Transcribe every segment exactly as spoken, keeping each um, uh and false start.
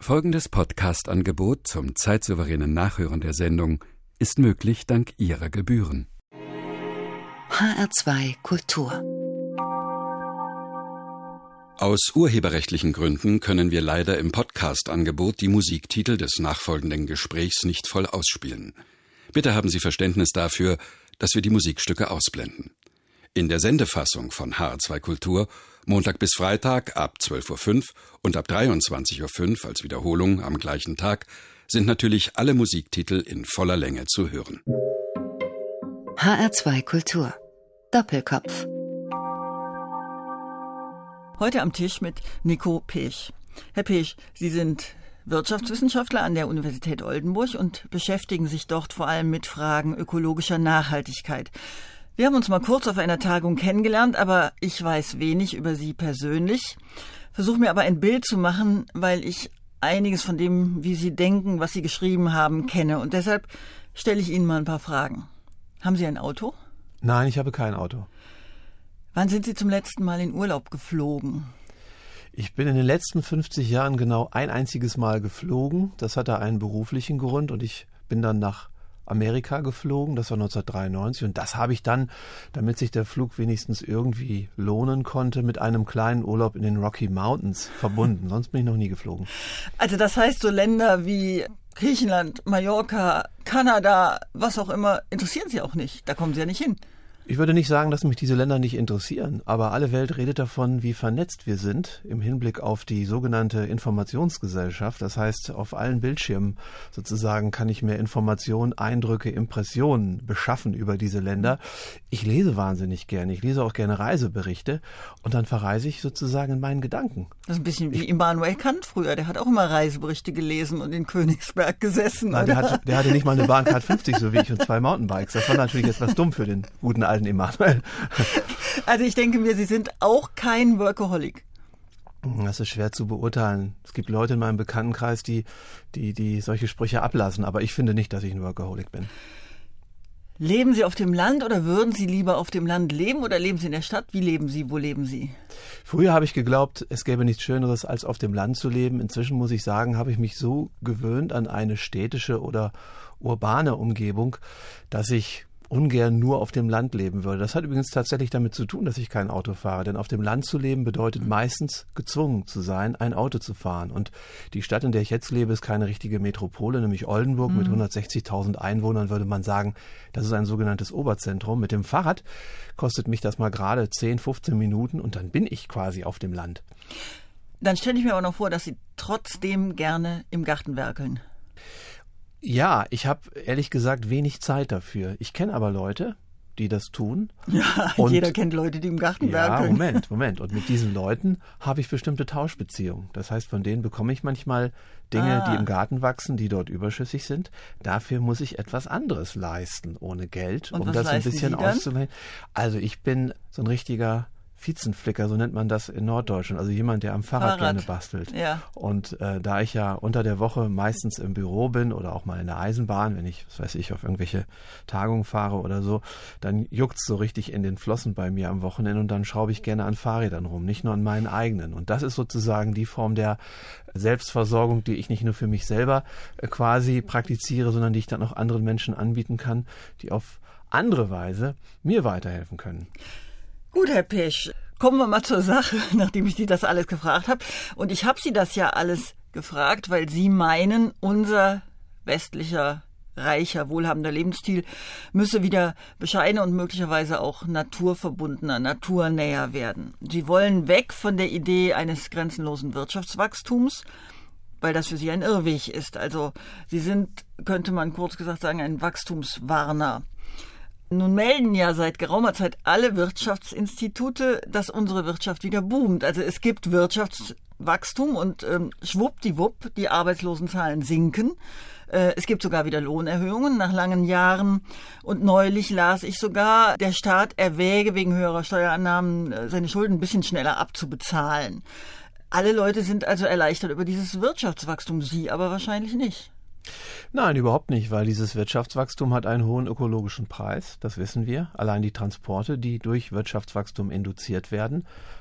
Folgendes Podcast-Angebot zum zeitsouveränen Nachhören der Sendung ist möglich dank Ihrer Gebühren. H R zwei Kultur. Aus urheberrechtlichen Gründen können wir leider im Podcast-Angebot die Musiktitel des nachfolgenden Gesprächs nicht voll ausspielen. Bitte haben Sie Verständnis dafür, dass wir die Musikstücke ausblenden. In der Sendefassung von H R zwei Kultur Montag bis Freitag ab zwölf Uhr fünf und ab dreiundzwanzig Uhr fünf als Wiederholung am gleichen Tag sind natürlich alle Musiktitel in voller Länge zu hören. H R zwei Kultur. Doppelkopf. Heute am Tisch mit Nico Pech. Herr Pech, Sie sind Wirtschaftswissenschaftler an der Universität Oldenburg und beschäftigen sich dort vor allem mit Fragen ökologischer Nachhaltigkeit. Wir haben uns mal kurz auf einer Tagung kennengelernt, aber ich weiß wenig über Sie persönlich. Versuche mir aber ein Bild zu machen, weil ich einiges von dem, wie Sie denken, was Sie geschrieben haben, kenne. Und deshalb stelle ich Ihnen mal ein paar Fragen. Haben Sie ein Auto? Nein, ich habe kein Auto. Wann sind Sie zum letzten Mal in Urlaub geflogen? Ich bin in den letzten fünfzig Jahren genau ein einziges Mal geflogen. Das hatte einen beruflichen Grund und ich bin dann nach Amerika geflogen, das war neunzehnhundertdreiundneunzig und das habe ich dann, damit sich der Flug wenigstens irgendwie lohnen konnte, mit einem kleinen Urlaub in den Rocky Mountains verbunden. Sonst bin ich noch nie geflogen. Also das heißt, so Länder wie Griechenland, Mallorca, Kanada, was auch immer, interessieren Sie auch nicht. Da kommen Sie ja nicht hin. Ich würde nicht sagen, dass mich diese Länder nicht interessieren, aber alle Welt redet davon, wie vernetzt wir sind im Hinblick auf die sogenannte Informationsgesellschaft. Das heißt, auf allen Bildschirmen sozusagen kann ich mir Informationen, Eindrücke, Impressionen beschaffen über diese Länder. Ich lese wahnsinnig gerne, ich lese auch gerne Reiseberichte und dann verreise ich sozusagen in meinen Gedanken. Das ist ein bisschen wie Immanuel Kant früher, der hat auch immer Reiseberichte gelesen und in Königsberg gesessen. Na, der, hat, der hatte nicht mal eine Bahncard fünfzig, so wie ich, und zwei Mountainbikes. Das war natürlich etwas dumm für den guten alten Immanuel. Also ich denke mir, Sie sind auch kein Workaholic. Das ist schwer zu beurteilen. Es gibt Leute in meinem Bekanntenkreis, die, die, die solche Sprüche ablassen, aber ich finde nicht, dass ich ein Workaholic bin. Leben Sie auf dem Land oder würden Sie lieber auf dem Land leben oder leben Sie in der Stadt? Wie leben Sie? Wo leben Sie? Früher habe ich geglaubt, es gäbe nichts Schöneres, als auf dem Land zu leben. Inzwischen muss ich sagen, habe ich mich so gewöhnt an eine städtische oder urbane Umgebung, dass ich ungern nur auf dem Land leben würde. Das hat übrigens tatsächlich damit zu tun, dass ich kein Auto fahre. Denn auf dem Land zu leben bedeutet meistens gezwungen zu sein, ein Auto zu fahren. Und die Stadt, in der ich jetzt lebe, ist keine richtige Metropole, nämlich Oldenburg mhm. mit hundertsechzigtausend Einwohnern, würde man sagen, das ist ein sogenanntes Oberzentrum. Mit dem Fahrrad kostet mich das mal gerade zehn, fünfzehn Minuten und dann bin ich quasi auf dem Land. Dann stelle ich mir aber noch vor, dass Sie trotzdem gerne im Garten werkeln. Ja, ich habe ehrlich gesagt wenig Zeit dafür. Ich kenne aber Leute, die das tun. Ja, und jeder kennt Leute, die im Garten ja, werkeln. Ja, Moment, Moment. Und mit diesen Leuten habe ich bestimmte Tauschbeziehungen. Das heißt, von denen bekomme ich manchmal Dinge, ah. die im Garten wachsen, die dort überschüssig sind. Dafür muss ich etwas anderes leisten, ohne Geld, und um was das ein leisten bisschen Sie dann? auszumähen. Also ich bin so ein richtiger Viezenflicker, so nennt man das in Norddeutschland, also jemand, der am Fahrrad, Fahrrad. gerne bastelt. Ja. Und äh, da ich ja unter der Woche meistens im Büro bin oder auch mal in der Eisenbahn, wenn ich, was weiß ich, auf irgendwelche Tagungen fahre oder so, dann juckt's so richtig in den Flossen bei mir am Wochenende und dann schraube ich gerne an Fahrrädern rum, nicht nur an meinen eigenen. Und das ist sozusagen die Form der Selbstversorgung, die ich nicht nur für mich selber äh, quasi praktiziere, sondern die ich dann auch anderen Menschen anbieten kann, die auf andere Weise mir weiterhelfen können. Gut, Herr Pech, kommen wir mal zur Sache, nachdem ich Sie das alles gefragt habe. Und ich habe Sie das ja alles gefragt, weil Sie meinen, unser westlicher, reicher, wohlhabender Lebensstil müsse wieder bescheidener und möglicherweise auch naturverbundener, naturnäher werden. Sie wollen weg von der Idee eines grenzenlosen Wirtschaftswachstums, weil das für Sie ein Irrweg ist. Also Sie sind, könnte man kurz gesagt sagen, ein Wachstumswarner. Nun melden ja seit geraumer Zeit alle Wirtschaftsinstitute, dass unsere Wirtschaft wieder boomt. Also es gibt Wirtschaftswachstum und ähm, schwuppdiwupp, die Arbeitslosenzahlen sinken. Äh, es gibt sogar wieder Lohnerhöhungen nach langen Jahren. Und neulich las ich sogar, der Staat erwäge wegen höherer Steuereinnahmen äh, seine Schulden ein bisschen schneller abzubezahlen. Alle Leute sind also erleichtert über dieses Wirtschaftswachstum, Sie aber wahrscheinlich nicht. Nein, überhaupt nicht, weil dieses Wirtschaftswachstum hat einen hohen ökologischen Preis, das wissen wir. Allein die Transporte, die durch Wirtschaftswachstum induziert werden,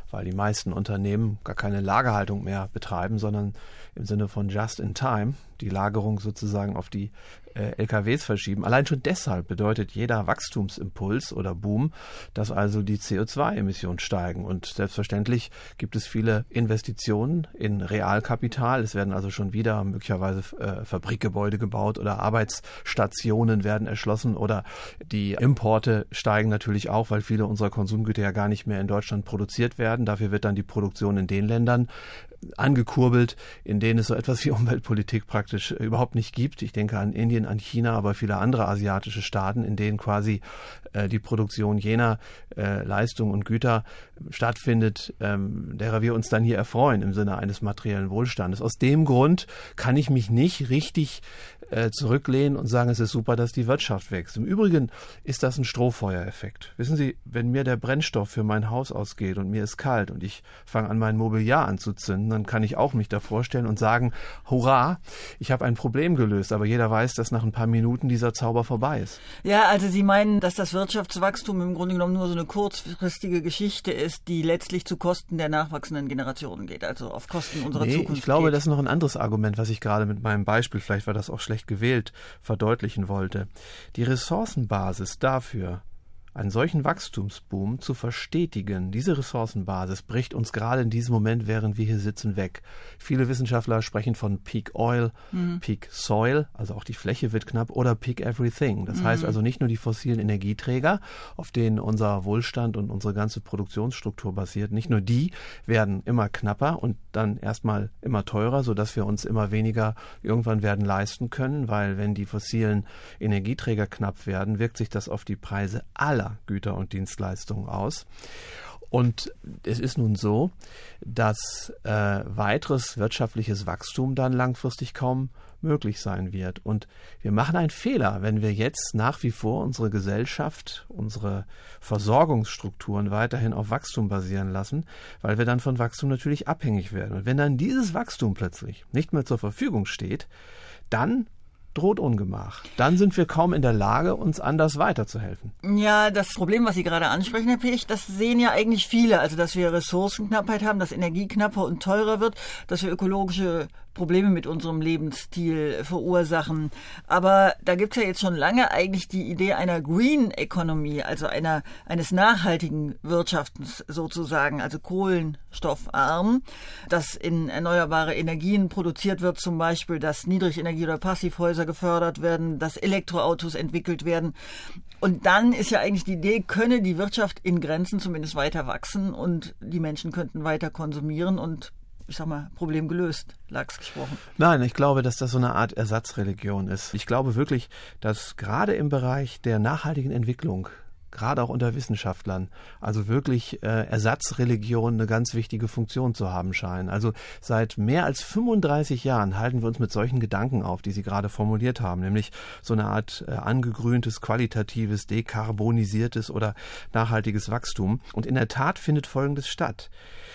weil die meisten Unternehmen gar keine Lagerhaltung mehr betreiben, sondern im Sinne von just in time die Lagerung sozusagen auf die äh, L K Ws verschieben. Allein schon deshalb bedeutet jeder Wachstumsimpuls oder Boom, dass also die C O zwei Emissionen steigen. Und selbstverständlich gibt es viele Investitionen in Realkapital. Es werden also schon wieder möglicherweise äh, Fabrikgebäude gebaut oder Arbeitsstationen werden erschlossen oder die Importe steigen natürlich auch, weil viele unserer Konsumgüter ja gar nicht mehr in Deutschland produziert werden. Dafür wird dann die Produktion in den Ländern angekurbelt, in denen es so etwas wie Umweltpolitik praktisch überhaupt nicht gibt. Ich denke an Indien, an China, aber viele andere asiatische Staaten, in denen quasi äh, die Produktion jener äh, Leistungen und Güter stattfindet, ähm, derer wir uns dann hier erfreuen im Sinne eines materiellen Wohlstandes. Aus dem Grund kann ich mich nicht richtig äh, zurücklehnen und sagen, es ist super, dass die Wirtschaft wächst. Im Übrigen ist das ein Strohfeuereffekt. Wissen Sie, wenn mir der Brennstoff für mein Haus ausgeht und mir ist kalt und ich fange an, mein Mobiliar anzuzünden, dann kann ich auch mich da vorstellen und sagen, hurra, ich habe ein Problem gelöst. Aber jeder weiß, dass nach ein paar Minuten dieser Zauber vorbei ist. Ja, also Sie meinen, dass das Wirtschaftswachstum im Grunde genommen nur so eine kurzfristige Geschichte ist, die letztlich zu Kosten der nachwachsenden Generationen geht, also auf Kosten unserer nee, Zukunft ich glaube, geht. Das ist noch ein anderes Argument, was ich gerade mit meinem Beispiel, vielleicht war das auch schlecht gewählt, verdeutlichen wollte. Die Ressourcenbasis dafür, einen solchen Wachstumsboom zu verstetigen, diese Ressourcenbasis bricht uns gerade in diesem Moment, während wir hier sitzen, weg. Viele Wissenschaftler sprechen von Peak Oil, mhm. Peak Soil, also auch die Fläche wird knapp, oder Peak Everything. Das mhm. heißt also nicht nur die fossilen Energieträger, auf denen unser Wohlstand und unsere ganze Produktionsstruktur basiert, nicht nur die werden immer knapper und dann erstmal immer teurer, sodass wir uns immer weniger irgendwann werden leisten können, weil wenn die fossilen Energieträger knapp werden, wirkt sich das auf die Preise aller Güter und Dienstleistungen aus. Und es ist nun so, dass äh, weiteres wirtschaftliches Wachstum dann langfristig kaum möglich sein wird. Und wir machen einen Fehler, wenn wir jetzt nach wie vor unsere Gesellschaft, unsere Versorgungsstrukturen weiterhin auf Wachstum basieren lassen, weil wir dann von Wachstum natürlich abhängig werden. Und wenn dann dieses Wachstum plötzlich nicht mehr zur Verfügung steht, dann droht Ungemach. Dann sind wir kaum in der Lage, uns anders weiterzuhelfen. Ja, das Problem, was Sie gerade ansprechen, Herr Pech, das sehen ja eigentlich viele. Also, dass wir Ressourcenknappheit haben, dass Energie knapper und teurer wird, dass wir ökologische Probleme mit unserem Lebensstil verursachen. Aber da gibt es ja jetzt schon lange eigentlich die Idee einer Green Economy, also einer eines nachhaltigen Wirtschaftens sozusagen, also kohlenstoffarm, dass in erneuerbare Energien produziert wird, zum Beispiel, dass Niedrigenergie- oder Passivhäuser gefördert werden, dass Elektroautos entwickelt werden. Und dann ist ja eigentlich die Idee, könne die Wirtschaft in Grenzen zumindest weiter wachsen und die Menschen könnten weiter konsumieren und ich sag mal, Problem gelöst, lax gesprochen. Nein, ich glaube, dass das so eine Art Ersatzreligion ist. Ich glaube wirklich, dass gerade im Bereich der nachhaltigen Entwicklung, gerade auch unter Wissenschaftlern, also wirklich äh, Ersatzreligionen eine ganz wichtige Funktion zu haben scheinen. Also seit mehr als fünfunddreißig Jahren halten wir uns mit solchen Gedanken auf, die Sie gerade formuliert haben, nämlich so eine Art äh, angegrüntes, qualitatives, dekarbonisiertes oder nachhaltiges Wachstum. Und in der Tat findet Folgendes statt.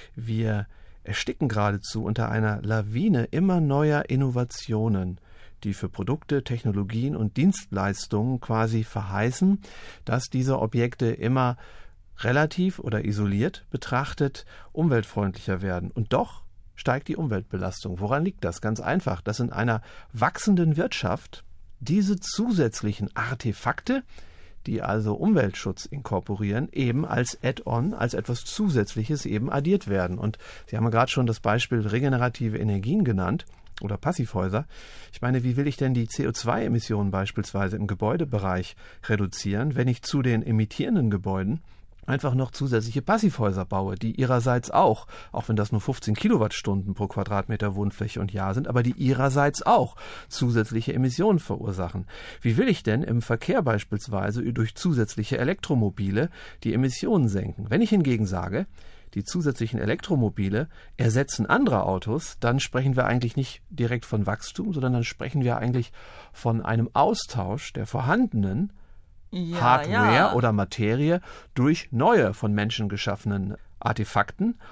Wir ersticken geradezu unter einer Lawine immer neuer Innovationen, die für Produkte, Technologien und Dienstleistungen quasi verheißen, dass diese Objekte immer relativ oder isoliert betrachtet umweltfreundlicher werden. Und doch steigt die Umweltbelastung. Woran liegt das? Ganz einfach, dass in einer wachsenden Wirtschaft diese zusätzlichen Artefakte, die also Umweltschutz inkorporieren, eben als Add-on, als etwas Zusätzliches eben addiert werden. Und Sie haben ja gerade schon das Beispiel regenerative Energien genannt oder Passivhäuser. Ich meine, wie will ich denn die C O zwei Emissionen beispielsweise im Gebäudebereich reduzieren, wenn ich zu den emittierenden Gebäuden einfach noch zusätzliche Passivhäuser baue, die ihrerseits auch, auch wenn das nur fünfzehn Kilowattstunden pro Quadratmeter Wohnfläche und Jahr sind, aber die ihrerseits auch zusätzliche Emissionen verursachen. Wie will ich denn im Verkehr beispielsweise durch zusätzliche Elektromobile die Emissionen senken? Wenn ich hingegen sage, die zusätzlichen Elektromobile ersetzen andere Autos, dann sprechen wir eigentlich nicht direkt von Wachstum, sondern dann sprechen wir eigentlich von einem Austausch der vorhandenen Ja, Hardware ja. oder Materie durch neue von Menschen geschaffenen Artefakten.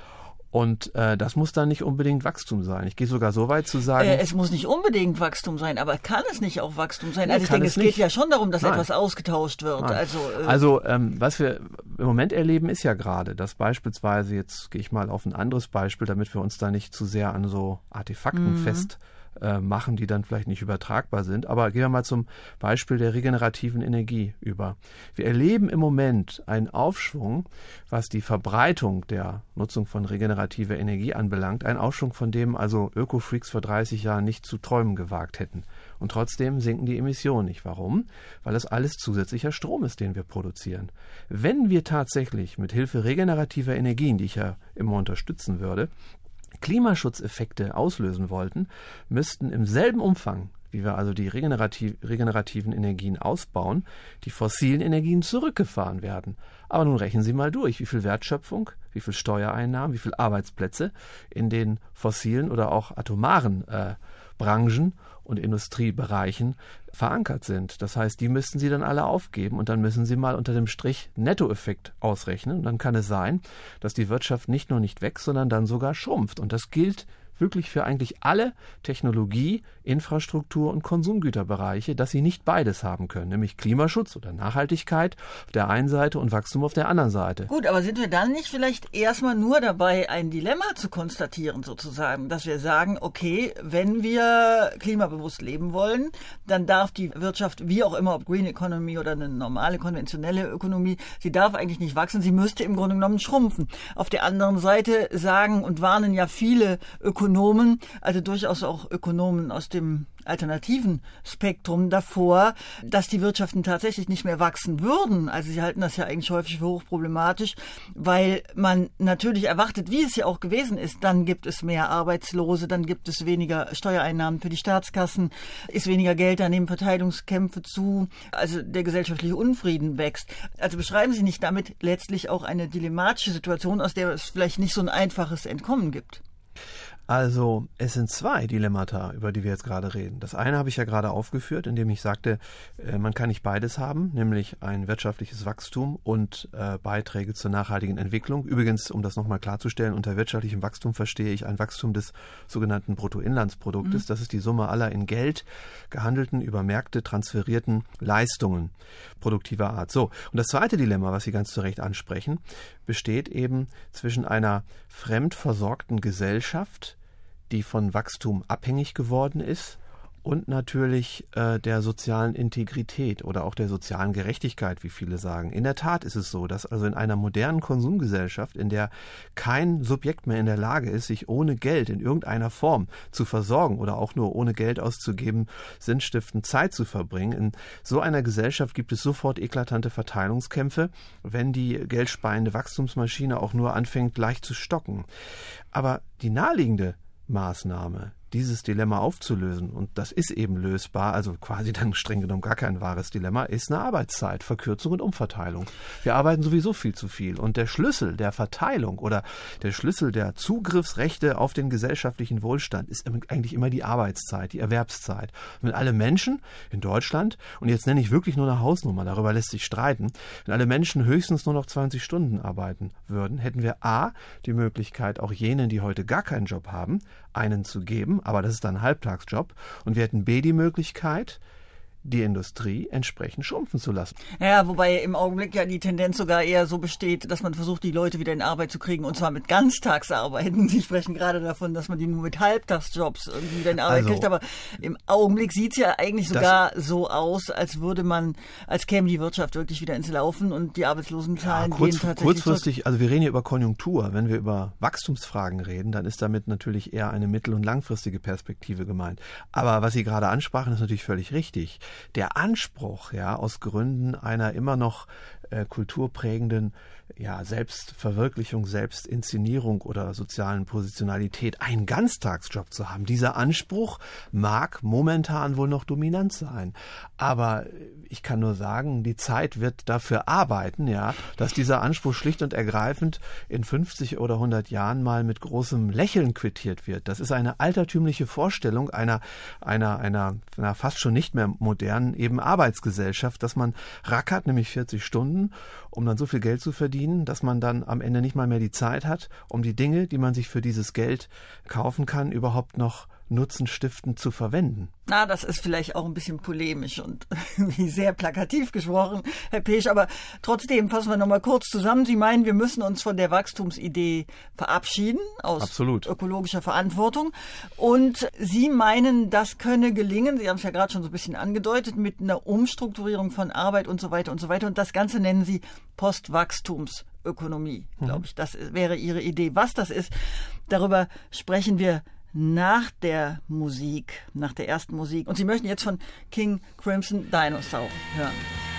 Und äh, das muss dann nicht unbedingt Wachstum sein. Ich gehe sogar so weit zu sagen... Äh, es muss nicht unbedingt Wachstum sein, aber kann es nicht auch Wachstum sein? Nee, also ich denke, es, es geht ja schon darum, dass Nein. etwas ausgetauscht wird. Nein. Also, äh, also ähm, was wir im Moment erleben, ist ja gerade, dass beispielsweise, jetzt gehe ich mal auf ein anderes Beispiel, damit wir uns da nicht zu sehr an so Artefakten Mhm. fest äh, machen, die dann vielleicht nicht übertragbar sind. Aber gehen wir mal zum Beispiel der regenerativen Energie über. Wir erleben im Moment einen Aufschwung, was die Verbreitung der Nutzung von regenerativer Energie anbelangt. Ein Aufschwung, von dem also Öko-Freaks vor dreißig Jahren nicht zu träumen gewagt hätten. Und trotzdem sinken die Emissionen nicht. Warum? Weil das alles zusätzlicher Strom ist, den wir produzieren. Wenn wir tatsächlich mit Hilfe regenerativer Energien, die ich ja immer unterstützen würde, Klimaschutzeffekte auslösen wollten, müssten im selben Umfang, wie wir also die regenerativ, regenerativen Energien ausbauen, die fossilen Energien zurückgefahren werden. Aber nun rechnen Sie mal durch, wie viel Wertschöpfung, wie viel Steuereinnahmen, wie viel Arbeitsplätze in den fossilen oder auch atomaren äh, Branchen und Industriebereichen verankert sind. Das heißt, die müssten Sie dann alle aufgeben und dann müssen Sie mal unter dem Strich Nettoeffekt ausrechnen. Und dann kann es sein, dass die Wirtschaft nicht nur nicht wächst, sondern dann sogar schrumpft. Und das gilt wirklich für eigentlich alle Technologie-, Infrastruktur- und Konsumgüterbereiche, dass sie nicht beides haben können, nämlich Klimaschutz oder Nachhaltigkeit auf der einen Seite und Wachstum auf der anderen Seite. Gut, aber sind wir dann nicht vielleicht erstmal nur dabei, ein Dilemma zu konstatieren sozusagen, dass wir sagen, okay, wenn wir klimabewusst leben wollen, dann darf die Wirtschaft, wie auch immer, ob Green Economy oder eine normale, konventionelle Ökonomie, sie darf eigentlich nicht wachsen, sie müsste im Grunde genommen schrumpfen. Auf der anderen Seite sagen und warnen ja viele Ökonomen, also durchaus auch Ökonomen aus dem alternativen Spektrum davor, dass die Wirtschaften tatsächlich nicht mehr wachsen würden. Also sie halten das ja eigentlich häufig für hochproblematisch, weil man natürlich erwartet, wie es ja auch gewesen ist, dann gibt es mehr Arbeitslose, dann gibt es weniger Steuereinnahmen für die Staatskassen, ist weniger Geld, dann nehmen Verteilungskämpfe zu, also der gesellschaftliche Unfrieden wächst. Also beschreiben Sie nicht damit letztlich auch eine dilemmatische Situation, aus der es vielleicht nicht so ein einfaches Entkommen gibt? Also es sind zwei Dilemmata, über die wir jetzt gerade reden. Das eine habe ich ja gerade aufgeführt, indem ich sagte, man kann nicht beides haben, nämlich ein wirtschaftliches Wachstum und äh, Beiträge zur nachhaltigen Entwicklung. Übrigens, um das nochmal klarzustellen, unter wirtschaftlichem Wachstum verstehe ich ein Wachstum des sogenannten Bruttoinlandsproduktes. Mhm. Das ist die Summe aller in Geld gehandelten, über Märkte transferierten Leistungen produktiver Art. So, und das zweite Dilemma, was Sie ganz zu Recht ansprechen, besteht eben zwischen einer fremdversorgten Gesellschaft, die von Wachstum abhängig geworden ist, und natürlich äh, der sozialen Integrität oder auch der sozialen Gerechtigkeit, wie viele sagen. In der Tat ist es so, dass also in einer modernen Konsumgesellschaft, in der kein Subjekt mehr in der Lage ist, sich ohne Geld in irgendeiner Form zu versorgen oder auch nur ohne Geld auszugeben, sinnstiftend Zeit zu verbringen, in so einer Gesellschaft gibt es sofort eklatante Verteilungskämpfe, wenn die geldspeiende Wachstumsmaschine auch nur anfängt, leicht zu stocken. Aber die naheliegende Maßnahme, dieses Dilemma aufzulösen, und das ist eben lösbar, also quasi dann streng genommen gar kein wahres Dilemma, ist eine Arbeitszeitverkürzung und Umverteilung. Wir arbeiten sowieso viel zu viel und der Schlüssel der Verteilung oder der Schlüssel der Zugriffsrechte auf den gesellschaftlichen Wohlstand ist eigentlich immer die Arbeitszeit, die Erwerbszeit. Wenn alle Menschen in Deutschland, und jetzt nenne ich wirklich nur eine Hausnummer, darüber lässt sich streiten, wenn alle Menschen höchstens nur noch zwanzig Stunden arbeiten würden, hätten wir a. die Möglichkeit, auch jenen, die heute gar keinen Job haben, einen zu geben, aber das ist dann ein Halbtagsjob. Und wir hätten b. die Möglichkeit, die Industrie entsprechend schrumpfen zu lassen. Ja, wobei im Augenblick ja die Tendenz sogar eher so besteht, dass man versucht, die Leute wieder in Arbeit zu kriegen, und zwar mit Ganztagsarbeiten. Sie sprechen gerade davon, dass man die nur mit Halbtagsjobs irgendwie wieder in Arbeit also, kriegt, aber im Augenblick sieht es ja eigentlich sogar so aus, als würde man, als käme die Wirtschaft wirklich wieder ins Laufen und die Arbeitslosenzahlen ja, kurz, gehen tatsächlich kurzfristig, zurück. also wir reden hier über Konjunktur. Wenn wir über Wachstumsfragen reden, dann ist damit natürlich eher eine mittel- und langfristige Perspektive gemeint. Aber was Sie gerade ansprachen, ist natürlich völlig richtig. Der Anspruch, ja, aus Gründen einer immer noch äh, kulturprägenden ja, Selbstverwirklichung, Selbstinszenierung oder sozialen Positionalität, einen Ganztagsjob zu haben. Dieser Anspruch mag momentan wohl noch dominant sein. Aber ich kann nur sagen, die Zeit wird dafür arbeiten, ja, dass dieser Anspruch schlicht und ergreifend in fünfzig oder hundert Jahren mal mit großem Lächeln quittiert wird. Das ist eine altertümliche Vorstellung einer, einer, einer, einer fast schon nicht mehr modernen eben Arbeitsgesellschaft, dass man rackert, nämlich vierzig Stunden, um dann so viel Geld zu verdienen, verdienen, dass man dann am Ende nicht mal mehr die Zeit hat, um die Dinge, die man sich für dieses Geld kaufen kann, überhaupt noch nutzenstiftend zu verwenden. Na, das ist vielleicht auch ein bisschen polemisch und sehr plakativ gesprochen, Herr Pesch, aber trotzdem fassen wir nochmal kurz zusammen. Sie meinen, wir müssen uns von der Wachstumsidee verabschieden, aus Absolut. ökologischer Verantwortung. Und Sie meinen, das könne gelingen, Sie haben es ja gerade schon so ein bisschen angedeutet, mit einer Umstrukturierung von Arbeit und so weiter und so weiter. Und das Ganze nennen Sie Postwachstumsökonomie, glaube ich. Das wäre Ihre Idee. Was das ist, darüber sprechen wir nach der Musik, nach der ersten Musik. Und Sie möchten jetzt von King Crimson Dinosaur hören.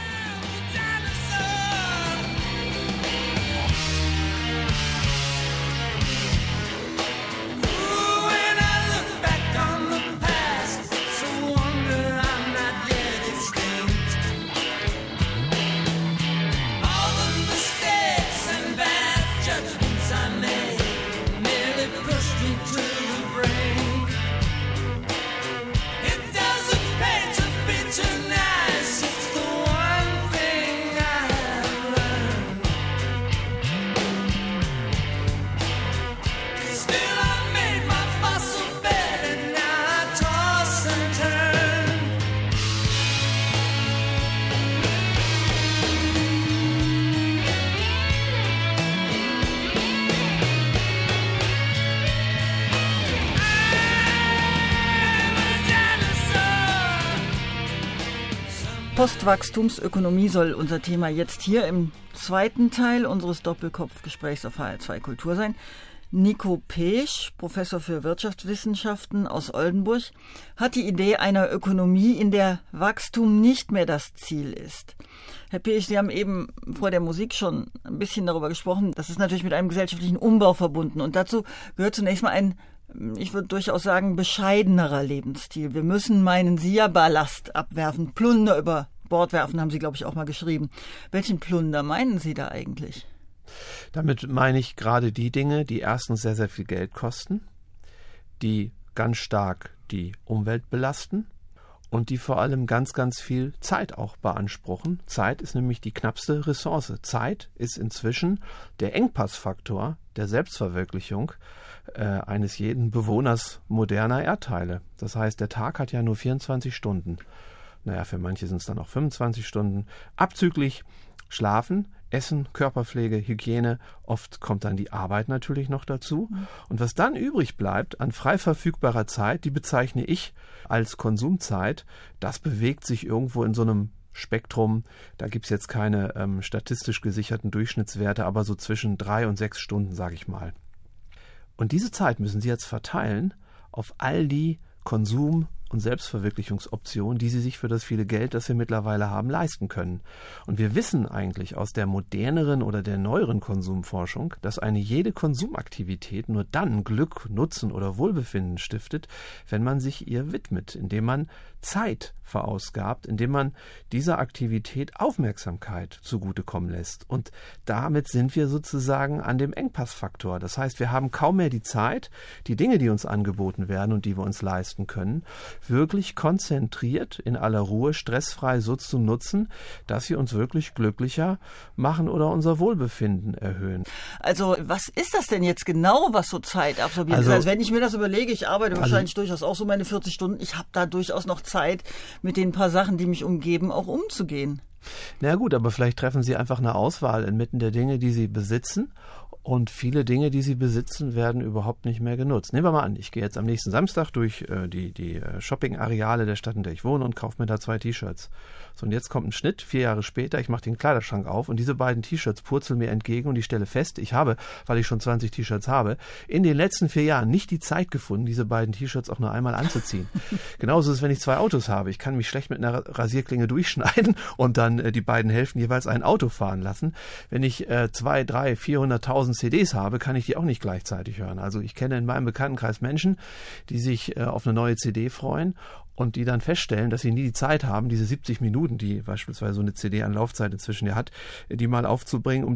Postwachstumsökonomie soll unser Thema jetzt hier im zweiten Teil unseres Doppelkopf-Gesprächs auf H R zwei Kultur sein. Nico Pesch, Professor für Wirtschaftswissenschaften aus Oldenburg, hat die Idee einer Ökonomie, in der Wachstum nicht mehr das Ziel ist. Herr Pesch, Sie haben eben vor der Musik schon ein bisschen darüber gesprochen. Das ist natürlich mit einem gesellschaftlichen Umbau verbunden. Und dazu gehört zunächst mal ein, ich würde durchaus sagen, bescheidenerer Lebensstil. Wir müssen, meinen Sie, ja Ballast abwerfen, Plunder über Bord werfen, haben Sie, glaube ich, auch mal geschrieben. Welchen Plunder meinen Sie da eigentlich? Damit meine ich gerade die Dinge, die erstens sehr, sehr viel Geld kosten, die ganz stark die Umwelt belasten und die vor allem ganz, ganz viel Zeit auch beanspruchen. Zeit ist nämlich die knappste Ressource. Zeit ist inzwischen der Engpassfaktor der Selbstverwirklichung äh, eines jeden Bewohners moderner Erdteile. Das heißt, der Tag hat ja nur vierundzwanzig Stunden. Naja, für manche sind es dann auch fünfundzwanzig Stunden. Abzüglich Schlafen, Essen, Körperpflege, Hygiene, oft kommt dann die Arbeit natürlich noch dazu. Mhm. Und was dann übrig bleibt an frei verfügbarer Zeit, die bezeichne ich als Konsumzeit. Das bewegt sich irgendwo in so einem Spektrum. Da gibt es jetzt keine ähm, statistisch gesicherten Durchschnittswerte, aber so zwischen drei und sechs Stunden, sage ich mal. Und diese Zeit müssen Sie jetzt verteilen auf all die Konsum- und Selbstverwirklichungsoptionen, die sie sich für das viele Geld, das wir mittlerweile haben, leisten können. Und wir wissen eigentlich aus der moderneren oder der neueren Konsumforschung, dass eine jede Konsumaktivität nur dann Glück, Nutzen oder Wohlbefinden stiftet, wenn man sich ihr widmet, indem man Zeit verausgabt, indem man dieser Aktivität Aufmerksamkeit zugutekommen lässt. Und damit sind wir sozusagen an dem Engpassfaktor. Das heißt, wir haben kaum mehr die Zeit, die Dinge, die uns angeboten werden und die wir uns leisten können, wirklich konzentriert, in aller Ruhe, stressfrei so zu nutzen, dass sie uns wirklich glücklicher machen oder unser Wohlbefinden erhöhen. Also was ist das denn jetzt genau, was so Zeit absorbiert? Also, also wenn ich mir das überlege, ich arbeite also, wahrscheinlich durchaus auch so meine vierzig Stunden, ich habe da durchaus noch Zeit, mit den paar Sachen, die mich umgeben, auch umzugehen. Na gut, aber vielleicht treffen Sie einfach eine Auswahl inmitten der Dinge, die Sie besitzen. Und viele Dinge, die Sie besitzen, werden überhaupt nicht mehr genutzt. Nehmen wir mal an, ich gehe jetzt am nächsten Samstag durch äh, die, die äh, Shopping-Areale der Stadt, in der ich wohne und kaufe mir da zwei T-Shirts. So, und jetzt kommt ein Schnitt, vier Jahre später, ich mache den Kleiderschrank auf und diese beiden T-Shirts purzeln mir entgegen und ich stelle fest, ich habe, weil ich schon zwanzig T-Shirts habe, in den letzten vier Jahren nicht die Zeit gefunden, diese beiden T-Shirts auch nur einmal anzuziehen. Genauso ist es, wenn ich zwei Autos habe. Ich kann mich schlecht mit einer Rasierklinge durchschneiden und dann äh, die beiden Hälften jeweils ein Auto fahren lassen. Wenn ich äh, zwei, drei, vierhunderttausend C Ds habe, kann ich die auch nicht gleichzeitig hören. Also ich kenne in meinem Bekanntenkreis Menschen, die sich äh, auf eine neue C D freuen und die dann feststellen, dass sie nie die Zeit haben, diese siebzig Minuten, die beispielsweise so eine C D an Laufzeit inzwischen ja hat, die mal aufzubringen, um die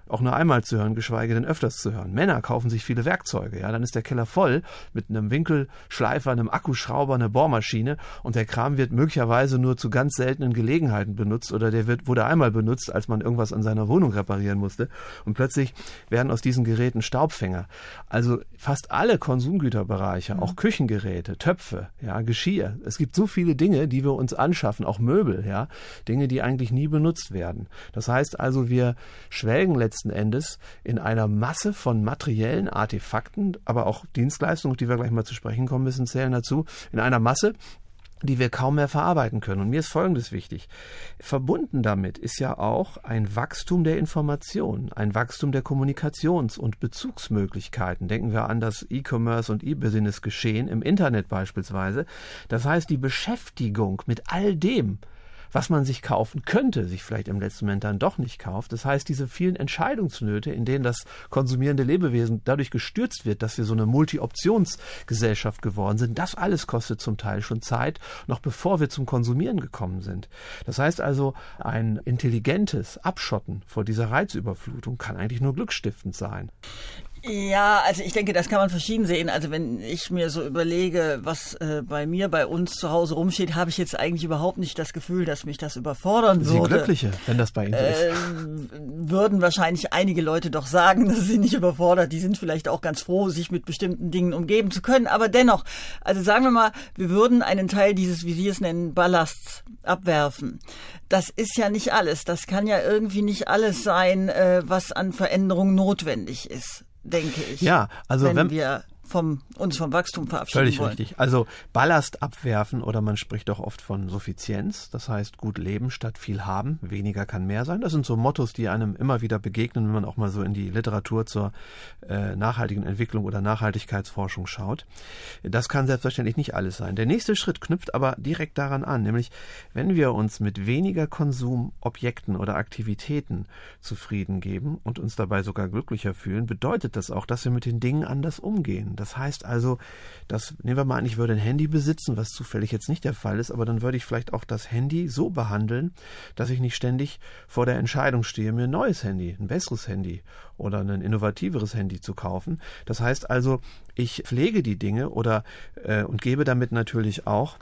auch nur einmal zu hören, geschweige denn öfters zu hören. Männer kaufen sich viele Werkzeuge, ja, dann ist der Keller voll mit einem Winkelschleifer, einem Akkuschrauber, einer Bohrmaschine und der Kram wird möglicherweise nur zu ganz seltenen Gelegenheiten benutzt oder der wird, wurde einmal benutzt, als man irgendwas an seiner Wohnung reparieren musste und plötzlich werden aus diesen Geräten Staubfänger. Also fast alle Konsumgüterbereiche, auch Küchengeräte, Töpfe, ja, Geschirr. Es gibt so viele Dinge, die wir uns anschaffen, auch Möbel, ja, Dinge, die eigentlich nie benutzt werden. Das heißt also, wir schwelgen letztendlich letzten Endes in einer Masse von materiellen Artefakten, aber auch Dienstleistungen, auf die wir gleich mal zu sprechen kommen müssen, zählen dazu, in einer Masse, die wir kaum mehr verarbeiten können. Und mir ist Folgendes wichtig. Verbunden damit ist ja auch ein Wachstum der Information, ein Wachstum der Kommunikations- und Bezugsmöglichkeiten. Denken wir an das E-Commerce und E-Business-Geschehen im Internet beispielsweise. Das heißt, die Beschäftigung mit all dem, was man sich kaufen könnte, sich vielleicht im letzten Moment dann doch nicht kauft. Das heißt, diese vielen Entscheidungsnöte, in denen das konsumierende Lebewesen dadurch gestürzt wird, dass wir so eine Multi-Options-Gesellschaft geworden sind, das alles kostet zum Teil schon Zeit, noch bevor wir zum Konsumieren gekommen sind. Das heißt also, ein intelligentes Abschotten vor dieser Reizüberflutung kann eigentlich nur glücksstiftend sein. Ja, also ich denke, das kann man verschieden sehen. Also wenn ich mir so überlege, was äh, bei mir, bei uns zu Hause rumsteht, habe ich jetzt eigentlich überhaupt nicht das Gefühl, dass mich das überfordern würde. Sie Glückliche, wenn das bei Ihnen so ist. Äh, würden wahrscheinlich einige Leute doch sagen, dass sie nicht überfordert. Die sind vielleicht auch ganz froh, sich mit bestimmten Dingen umgeben zu können. Aber dennoch, also sagen wir mal, wir würden einen Teil dieses, wie Sie es nennen, Ballasts abwerfen. Das ist ja nicht alles. Das kann ja irgendwie nicht alles sein, äh, was an Veränderung notwendig ist, denke ich. Ja, also wenn, wenn wir vom, uns vom Wachstum verabschieden Völlig wollen. richtig. Also Ballast abwerfen oder man spricht auch oft von Suffizienz, das heißt gut leben statt viel haben, weniger kann mehr sein. Das sind so Mottos, die einem immer wieder begegnen, wenn man auch mal so in die Literatur zur äh, nachhaltigen Entwicklung oder Nachhaltigkeitsforschung schaut. Das kann selbstverständlich nicht alles sein. Der nächste Schritt knüpft aber direkt daran an, nämlich wenn wir uns mit weniger Konsumobjekten oder Aktivitäten zufrieden geben und uns dabei sogar glücklicher fühlen, bedeutet das auch, dass wir mit den Dingen anders umgehen. Das heißt also, dass, nehmen wir mal an, ich würde ein Handy besitzen, was zufällig jetzt nicht der Fall ist, aber dann würde ich vielleicht auch das Handy so behandeln, dass ich nicht ständig vor der Entscheidung stehe, mir ein neues Handy, ein besseres Handy oder ein innovativeres Handy zu kaufen. Das heißt also, ich pflege die Dinge oder äh, und gebe damit natürlich auch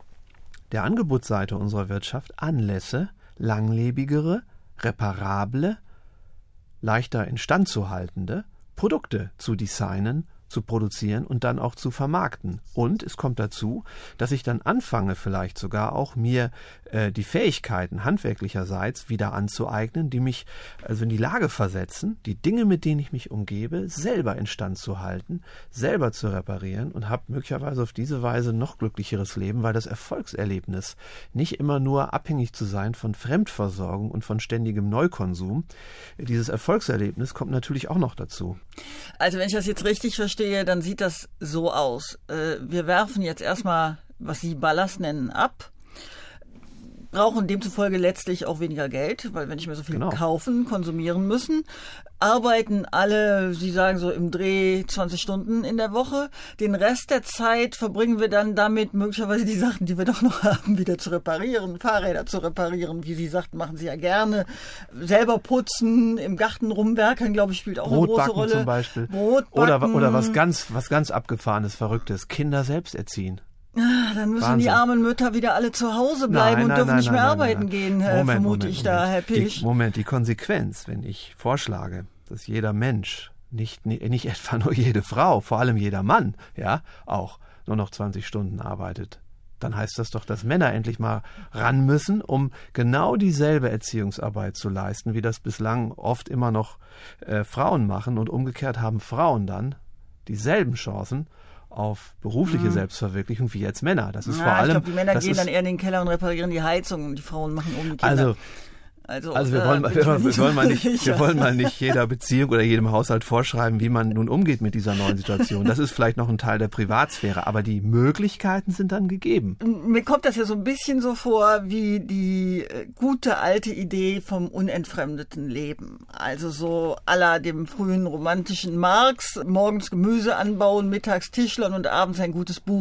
der Angebotsseite unserer Wirtschaft Anlässe, langlebigere, reparable, leichter instand zu haltende Produkte zu designen, zu produzieren und dann auch zu vermarkten. Und es kommt dazu, dass ich dann anfange, vielleicht sogar auch mir äh, die Fähigkeiten handwerklicherseits wieder anzueignen, die mich also in die Lage versetzen, die Dinge, mit denen ich mich umgebe, selber instand zu halten, selber zu reparieren und habe möglicherweise auf diese Weise noch glücklicheres Leben, weil das Erfolgserlebnis nicht immer nur abhängig zu sein von Fremdversorgung und von ständigem Neukonsum. Dieses Erfolgserlebnis kommt natürlich auch noch dazu. Also wenn ich das jetzt richtig verstehe, dann sieht das so aus. Wir werfen jetzt erstmal, was Sie Ballast nennen, ab, brauchen demzufolge letztlich auch weniger Geld, weil wir nicht mehr so viel genau. kaufen, konsumieren müssen, arbeiten alle, Sie sagen so im Dreh zwanzig Stunden in der Woche. Den Rest der Zeit verbringen wir dann damit, möglicherweise die Sachen, die wir doch noch haben, wieder zu reparieren, Fahrräder zu reparieren. Wie Sie sagten, machen Sie ja gerne. Selber putzen, im Garten rumwerkeln, glaube ich, spielt auch eine große Rolle. Zum Beispiel. Brotbacken. Oder, oder was ganz, was ganz abgefahrenes, Verrücktes, Kinder selbst erziehen. Dann müssen Wahnsinn. Die armen Mütter wieder alle zu Hause bleiben nein, und nein, dürfen nein, nicht nein, mehr nein, arbeiten nein. gehen, Moment, vermute Moment, ich da, Moment. Herr Pisch. Die, Moment, die Konsequenz, wenn ich vorschlage, dass jeder Mensch, nicht, nicht etwa nur jede Frau, vor allem jeder Mann, ja, auch nur noch zwanzig Stunden arbeitet, dann heißt das doch, dass Männer endlich mal ran müssen, um genau dieselbe Erziehungsarbeit zu leisten, wie das bislang oft immer noch äh, Frauen machen. Und umgekehrt haben Frauen dann dieselben Chancen auf berufliche mhm. Selbstverwirklichung wie jetzt Männer. Das ist ja, vor allem. Ich glaube, die Männer gehen ist, dann eher in den Keller und reparieren die Heizung und die Frauen machen um die Kinder. Also, Also, also wir, äh, wollen, wir, wir, wollen mal nicht, sicher. wir wollen mal nicht jeder Beziehung oder jedem Haushalt vorschreiben, wie man nun umgeht mit dieser neuen Situation. Das ist vielleicht noch ein Teil der Privatsphäre, aber die Möglichkeiten sind dann gegeben. Mir kommt das ja so ein bisschen so vor wie die gute alte Idee vom unentfremdeten Leben. Also so à la dem frühen romantischen Marx, morgens Gemüse anbauen, mittags Tischlern und abends ein gutes Buch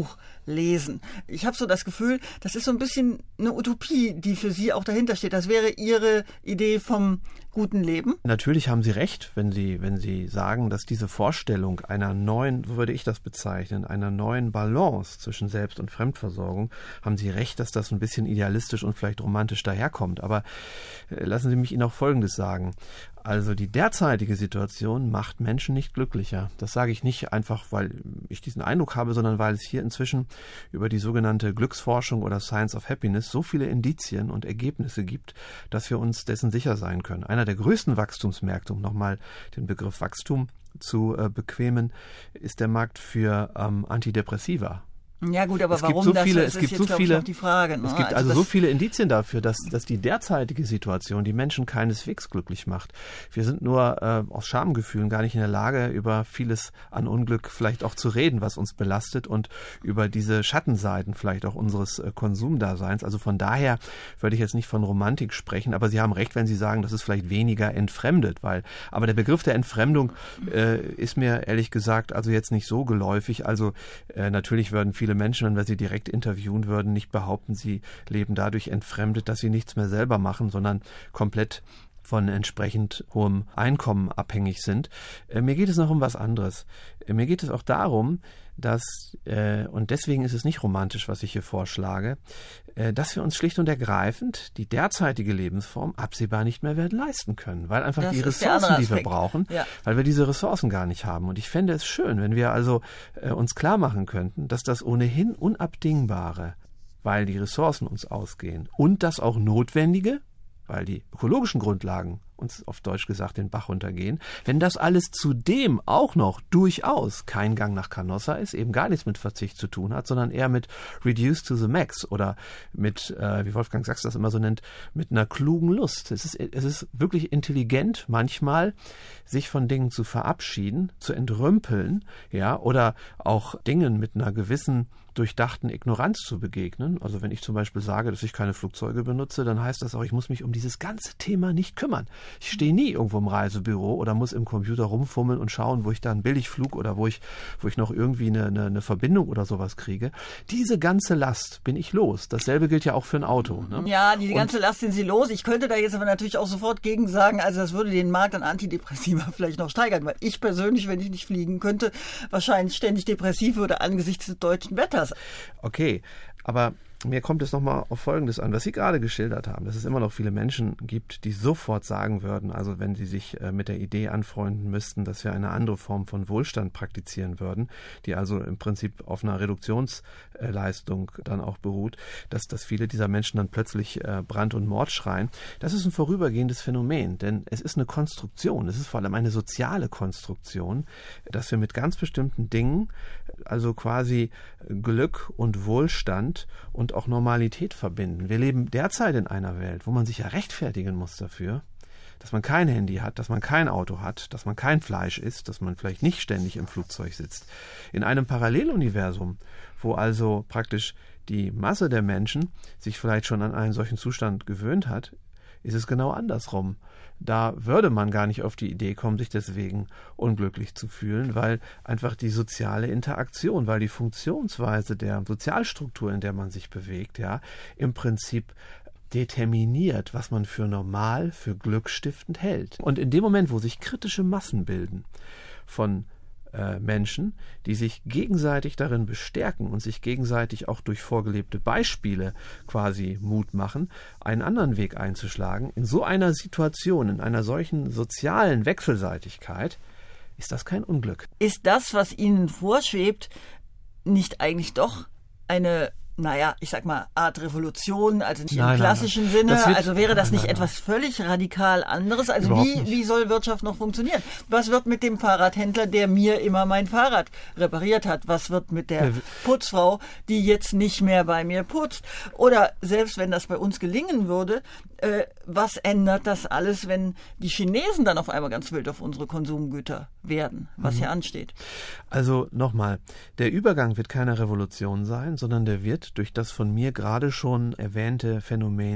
lesen. Ich habe so das Gefühl, das ist so ein bisschen eine Utopie, die für Sie auch dahinter steht. Das wäre Ihre Idee vom guten Leben? Natürlich haben Sie recht, wenn Sie, wenn Sie sagen, dass diese Vorstellung einer neuen, so würde ich das bezeichnen, einer neuen Balance zwischen Selbst- und Fremdversorgung, haben Sie recht, dass das ein bisschen idealistisch und vielleicht romantisch daherkommt. Aber äh, lassen Sie mich Ihnen auch Folgendes sagen. Also die derzeitige Situation macht Menschen nicht glücklicher. Das sage ich nicht einfach, weil ich diesen Eindruck habe, sondern weil es hier inzwischen über die sogenannte Glücksforschung oder Science of Happiness so viele Indizien und Ergebnisse gibt, dass wir uns dessen sicher sein können. Einer der größten Wachstumsmärkte, um nochmal den Begriff Wachstum zu äh, bequemen, ist der Markt für ähm, Antidepressiva. Ja gut, aber es warum gibt so das viele, ist, es ist gibt jetzt, so glaube viele, ich, noch die Frage. Ne? Es gibt also, also so viele Indizien dafür, dass, dass die derzeitige Situation die Menschen keineswegs glücklich macht. Wir sind nur äh, aus Schamgefühlen gar nicht in der Lage, über vieles an Unglück vielleicht auch zu reden, was uns belastet und über diese Schattenseiten vielleicht auch unseres äh, Konsumdaseins. Also von daher würde ich jetzt nicht von Romantik sprechen, aber Sie haben recht, wenn Sie sagen, das ist vielleicht weniger entfremdet, weil, aber der Begriff der Entfremdung äh, ist mir ehrlich gesagt also jetzt nicht so geläufig. Also äh, natürlich würden viele Menschen, wenn wir sie direkt interviewen würden, nicht behaupten, sie leben dadurch entfremdet, dass sie nichts mehr selber machen, sondern komplett von entsprechend hohem Einkommen abhängig sind. Äh, mir geht es noch um was anderes. Äh, mir geht es auch darum, dass, äh, und deswegen ist es nicht romantisch, was ich hier vorschlage, äh, dass wir uns schlicht und ergreifend die derzeitige Lebensform absehbar nicht mehr werden leisten können, weil einfach das die Ressourcen, die wir brauchen, ja. weil wir diese Ressourcen gar nicht haben. Und ich fände es schön, wenn wir also äh, uns klar machen könnten, dass das ohnehin Unabdingbare, weil die Ressourcen uns ausgehen, und das auch Notwendige, weil die ökologischen Grundlagen uns auf Deutsch gesagt den Bach runtergehen, wenn das alles zudem auch noch durchaus kein Gang nach Canossa ist, eben gar nichts mit Verzicht zu tun hat, sondern eher mit Reduce to the Max oder mit, äh, wie Wolfgang Sachs das immer so nennt, mit einer klugen Lust. Es ist, es ist wirklich intelligent, manchmal sich von Dingen zu verabschieden, zu entrümpeln, ja, oder auch Dingen mit einer gewissen durchdachten Ignoranz zu begegnen. Also wenn ich zum Beispiel sage, dass ich keine Flugzeuge benutze, dann heißt das auch, ich muss mich um dieses ganze Thema nicht kümmern. Ich stehe nie irgendwo im Reisebüro oder muss im Computer rumfummeln und schauen, wo ich da einen Billigflug oder wo ich, wo ich noch irgendwie eine, eine, eine Verbindung oder sowas kriege. Diese ganze Last bin ich los. Dasselbe gilt ja auch für ein Auto. Ne? Ja, die ganze Last sind sie los. Ich könnte da jetzt aber natürlich auch sofort gegen sagen, also das würde den Markt an Antidepressiva vielleicht noch steigern, weil ich persönlich, wenn ich nicht fliegen könnte, wahrscheinlich ständig depressiv würde angesichts des deutschen Wetters. Okay, aber mir kommt es nochmal auf Folgendes an, was Sie gerade geschildert haben, dass es immer noch viele Menschen gibt, die sofort sagen würden, also wenn sie sich äh, mit der Idee anfreunden müssten, dass wir eine andere Form von Wohlstand praktizieren würden, die also im Prinzip auf einer Reduktionsleistung äh, dann auch beruht, dass, dass viele dieser Menschen dann plötzlich äh, Brand und Mord schreien. Das ist ein vorübergehendes Phänomen, denn es ist eine Konstruktion, es ist vor allem eine soziale Konstruktion, dass wir mit ganz bestimmten Dingen, also quasi Glück und Wohlstand und auch Normalität verbinden. Wir leben derzeit in einer Welt, wo man sich ja rechtfertigen muss dafür, dass man kein Handy hat, dass man kein Auto hat, dass man kein Fleisch isst, dass man vielleicht nicht ständig im Flugzeug sitzt. In einem Paralleluniversum, wo also praktisch die Masse der Menschen sich vielleicht schon an einen solchen Zustand gewöhnt hat, ist es genau andersrum. Da würde man gar nicht auf die Idee kommen, sich deswegen unglücklich zu fühlen, weil einfach die soziale Interaktion, weil die Funktionsweise der Sozialstruktur, in der man sich bewegt, ja, im Prinzip determiniert, was man für normal, für glückstiftend hält. Und in dem Moment, wo sich kritische Massen bilden von Menschen, die sich gegenseitig darin bestärken und sich gegenseitig auch durch vorgelebte Beispiele quasi Mut machen, einen anderen Weg einzuschlagen. In so einer Situation, in einer solchen sozialen Wechselseitigkeit, ist das kein Unglück. Ist das, was Ihnen vorschwebt, nicht eigentlich doch eine, naja, ich sag mal, Art Revolution, also nicht nein, im klassischen nein, nein. Sinne, also wäre das nicht nein, nein, etwas völlig radikal anderes? Also wie, wie soll Wirtschaft noch funktionieren? Was wird mit dem Fahrradhändler, der mir immer mein Fahrrad repariert hat? Was wird mit der Putzfrau, die jetzt nicht mehr bei mir putzt? Oder selbst wenn das bei uns gelingen würde, äh, was ändert das alles, wenn die Chinesen dann auf einmal ganz wild auf unsere Konsumgüter werden, was mhm. hier ansteht? Also nochmal, der Übergang wird keine Revolution sein, sondern der wird durch das von mir gerade schon erwähnte Phänomen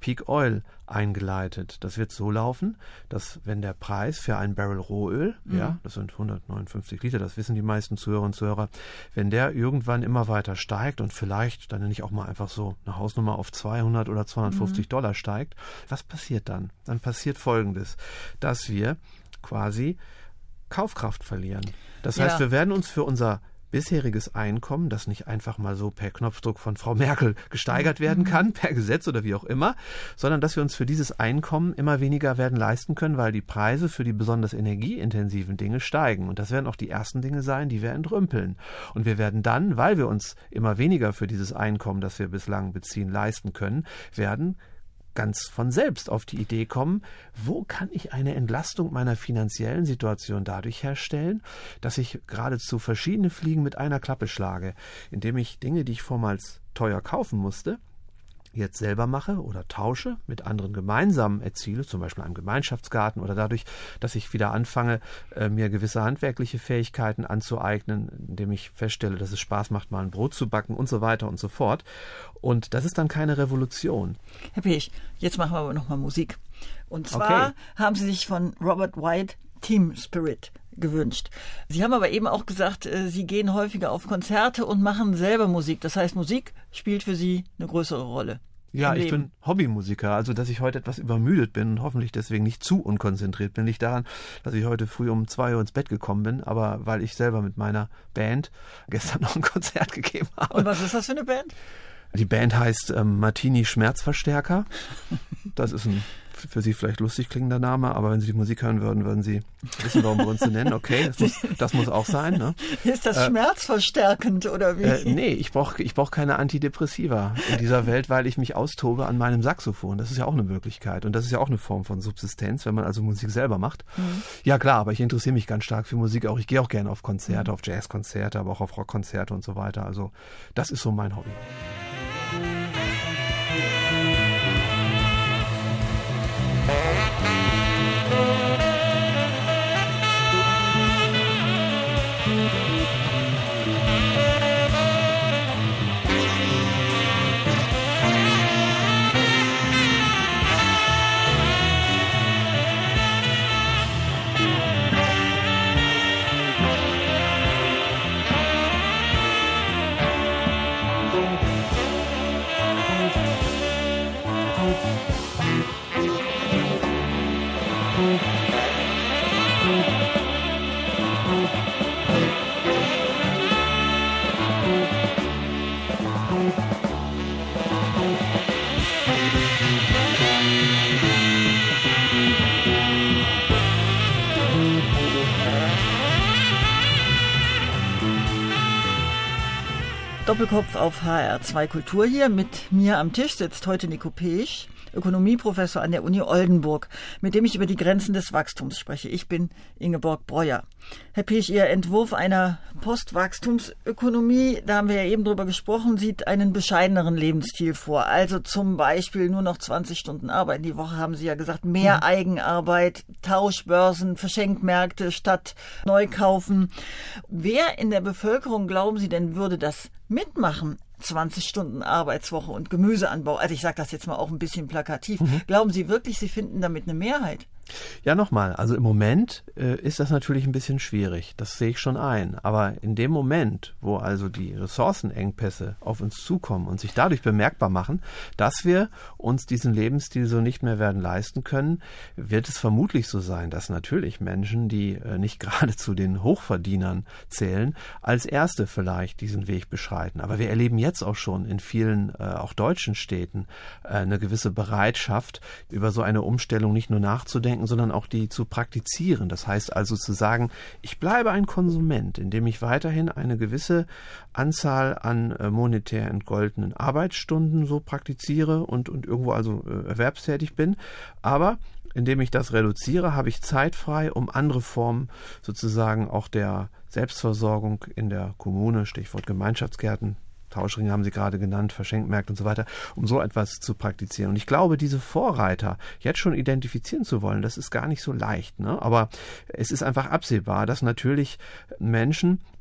Peak Oil eingeleitet. Das wird so laufen, dass wenn der Preis für ein Barrel Rohöl, mhm. ja, das sind hundertneunundfünfzig Liter, das wissen die meisten Zuhörerinnen und Zuhörer, wenn der irgendwann immer weiter steigt und vielleicht dann nicht auch mal einfach so eine Hausnummer auf zweihundert oder zweihundertfünfzig mhm. Dollar steigt, was passiert dann? Dann passiert Folgendes, dass wir quasi Kaufkraft verlieren. Das heißt, ja. wir werden uns für unser bisheriges Einkommen, das nicht einfach mal so per Knopfdruck von Frau Merkel gesteigert werden kann, per Gesetz oder wie auch immer, sondern dass wir uns für dieses Einkommen immer weniger werden leisten können, weil die Preise für die besonders energieintensiven Dinge steigen. Und das werden auch die ersten Dinge sein, die wir entrümpeln. Und wir werden dann, weil wir uns immer weniger für dieses Einkommen, das wir bislang beziehen, leisten können, werden ganz von selbst auf die Idee kommen, wo kann ich eine Entlastung meiner finanziellen Situation dadurch herstellen, dass ich geradezu verschiedene Fliegen mit einer Klappe schlage, indem ich Dinge, die ich vormals teuer kaufen musste, jetzt selber mache oder tausche, mit anderen gemeinsam erziele, zum Beispiel einem Gemeinschaftsgarten oder dadurch, dass ich wieder anfange, mir gewisse handwerkliche Fähigkeiten anzueignen, indem ich feststelle, dass es Spaß macht, mal ein Brot zu backen und so weiter und so fort. Und das ist dann keine Revolution. Herr Pech, jetzt machen wir aber nochmal Musik. Und zwar okay. haben Sie sich von Robert White Team Spirit gewünscht. Sie haben aber eben auch gesagt, Sie gehen häufiger auf Konzerte und machen selber Musik. Das heißt, Musik spielt für Sie eine größere Rolle. Ja, ich bin Hobbymusiker, also dass ich heute etwas übermüdet bin und hoffentlich deswegen nicht zu unkonzentriert bin, liegt daran, dass ich heute früh um zwei Uhr ins Bett gekommen bin, aber weil ich selber mit meiner Band gestern noch ein Konzert gegeben habe. Und was ist das für eine Band? Die Band heißt ähm, Martini Schmerzverstärker. Das ist ein für Sie vielleicht lustig klingender Name, aber wenn Sie die Musik hören würden, würden Sie wissen, warum wir uns so nennen. Okay, das muss, das muss auch sein. Ne? Ist das äh, schmerzverstärkend oder wie? Äh, nee, ich brauche ich brauch keine Antidepressiva in dieser Welt, weil ich mich austobe an meinem Saxophon. Das ist ja auch eine Möglichkeit und das ist ja auch eine Form von Subsistenz, wenn man also Musik selber macht. Mhm. Ja klar, aber ich interessiere mich ganz stark für Musik. Auch ich gehe auch gerne auf Konzerte, mhm. auf Jazzkonzerte, aber auch auf Rockkonzerte und so weiter. Also das ist so mein Hobby. Doppelkopf auf H R zwei Kultur hier. Mit mir am Tisch sitzt heute Nico Pech, Ökonomieprofessor an der Uni Oldenburg, mit dem ich über die Grenzen des Wachstums spreche. Ich bin Ingeborg Breuer. Herr Pech, Ihr Entwurf einer Postwachstumsökonomie, da haben wir ja eben drüber gesprochen, sieht einen bescheideneren Lebensstil vor. Also zum Beispiel nur noch zwanzig Stunden Arbeit die Woche, haben Sie ja gesagt, mehr mhm. Eigenarbeit, Tauschbörsen, Verschenkmärkte statt Neukaufen. Wer in der Bevölkerung, glauben Sie denn, würde das mitmachen? zwanzig Stunden Arbeitswoche und Gemüseanbau. Also ich sage das jetzt mal auch ein bisschen plakativ. Mhm. Glauben Sie wirklich, Sie finden damit eine Mehrheit? Ja, nochmal, also im Moment äh, ist das natürlich ein bisschen schwierig, das sehe ich schon ein. Aber in dem Moment, wo also die Ressourcenengpässe auf uns zukommen und sich dadurch bemerkbar machen, dass wir uns diesen Lebensstil so nicht mehr werden leisten können, wird es vermutlich so sein, dass natürlich Menschen, die äh, nicht gerade zu den Hochverdienern zählen, als Erste vielleicht diesen Weg beschreiten. Aber wir erleben jetzt auch schon in vielen, äh, auch deutschen Städten, äh, eine gewisse Bereitschaft, über so eine Umstellung nicht nur nachzudenken, sondern auch die zu praktizieren. Das heißt also zu sagen, ich bleibe ein Konsument, indem ich weiterhin eine gewisse Anzahl an äh, monetär entgoldenen Arbeitsstunden so praktiziere und, und irgendwo also äh, erwerbstätig bin. Aber indem ich das reduziere, habe ich Zeit frei, um andere Formen sozusagen auch der Selbstversorgung in der Kommune, Stichwort Gemeinschaftsgärten, Tauschringe haben Sie gerade genannt, Verschenkmärkte und so weiter, um so etwas zu praktizieren. Und ich glaube, diese Vorreiter jetzt schon identifizieren zu wollen, das ist gar nicht so leicht, ne? Aber es ist einfach absehbar, dass natürlich Menschen,